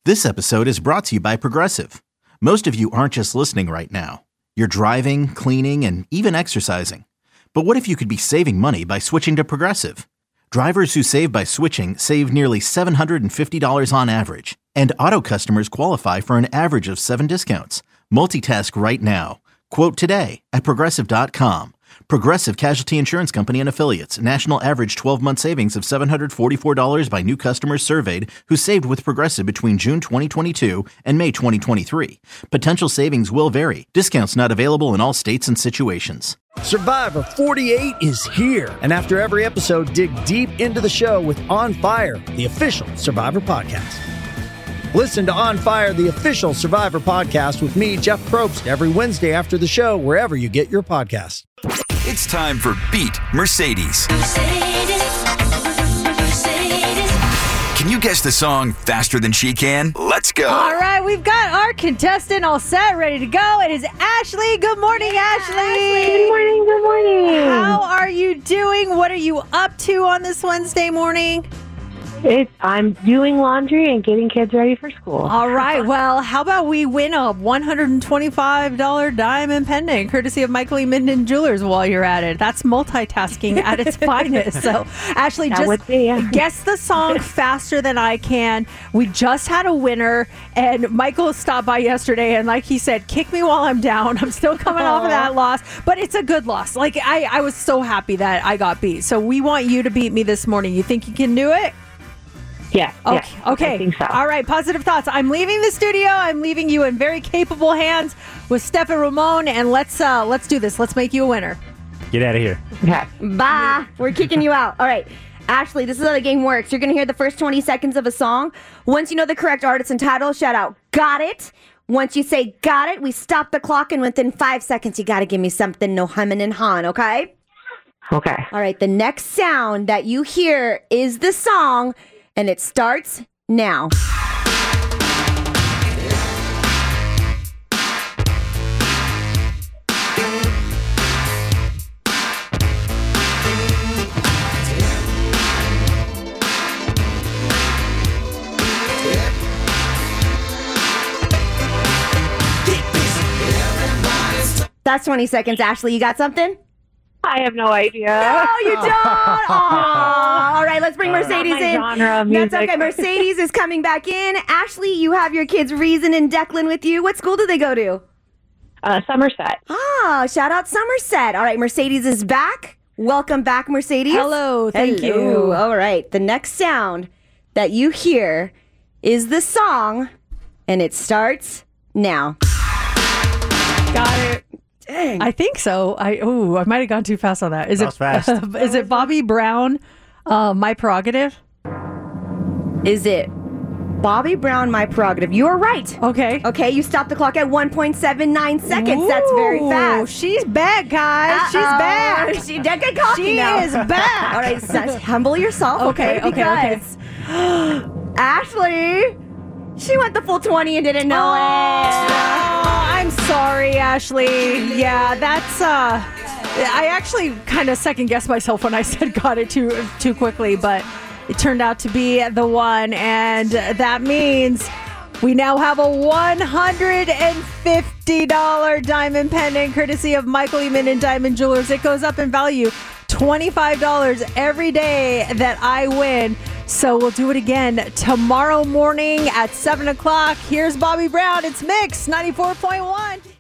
This episode is brought to you by Progressive. Most of you aren't just listening right now. You're driving, cleaning, and even exercising. But what if you could be saving money by switching to Progressive? Drivers who save by switching save nearly $750 on average. And auto customers qualify for an average of 7 discounts. Multitask right now. Quote today at Progressive.com. Progressive Casualty Insurance Company and Affiliates. National average 12-month savings of $744 by new customers surveyed who saved with Progressive between June 2022 and May 2023. Potential savings will vary. Discounts not available in all states and situations. Survivor 48 is here. And after every episode, dig deep into the show with On Fire, the official Survivor podcast. Listen to On Fire, the official Survivor podcast with me, Jeff Probst, every Wednesday after the show, wherever you get your podcasts. It's time for Beat Mercedes. Can you guess the song faster than she can? Let's go. All right, we've got our contestant all set, ready to go. It is Ashley. Good morning, Ashley. Good morning, good morning. How are you doing? What are you up to on this Wednesday morning? I'm doing laundry and getting kids ready for school. All right. Well, how about we win a $125 diamond pendant, courtesy of Michael E. Minden Jewelers while you're at it. That's multitasking at its finest. So, Ashley, guess the song faster than I can. We just had a winner, and Michael stopped by yesterday, and like he said, kick me while I'm down. I'm still coming off of that loss, but it's a good loss. Like, I was so happy that I got beat. So we want you to beat me this morning. You think you can do it? Yeah. Okay. I think so. All right. Positive thoughts. I'm leaving the studio. I'm leaving you in very capable hands with Steph and Ramon, and let's do this. Let's make you a winner. Get out of here. Okay. Bye. We're kicking you out. All right. Ashley, this is how the game works. You're going to hear the first 20 seconds of a song. Once you know the correct artist and title, shout out, got it. Once you say got it, we stop the clock, and within 5 seconds, you got to give me something, no humming and hawing, okay? Okay. All right. The next sound that you hear is the song, and it starts now. That's 20 seconds. Ashley, you got something? I have no idea. No, you don't. Aww. All right, let's bring Mercedes in. Genre of music. That's okay. Mercedes is coming back in. Ashley, you have your kids Reason and Declan with you. What school do they go to? Somerset. Ah, shout out Somerset. All right, Mercedes is back. Welcome back, Mercedes. Hello. Thank Hello. you. All right, the next sound that you hear is the song, and it starts now. Got it. Dang. I think so. I might have gone too fast on that. Is That was fast. Is it Bobby Brown? My Prerogative? Is it Bobby Brown, My Prerogative? You are right. Okay. Okay, you stopped the clock at 1.79 seconds. That's very fast. She's back, guys. She's back. She did get cocky She now. is back. All right, so humble yourself. Okay. Because Ashley, she went the full 20 and didn't know it. I'm sorry, Ashley. Yeah, that's I actually kind of second guessed myself when I said got it too quickly, but it turned out to be the one, and that means we now have a $150 diamond pendant courtesy of Michael E. Minden Diamond Jewelers. It goes up in value $25 every day that I win. So we'll do it again tomorrow morning at 7 o'clock. Here's Bobby Brown. It's Mix 94.1.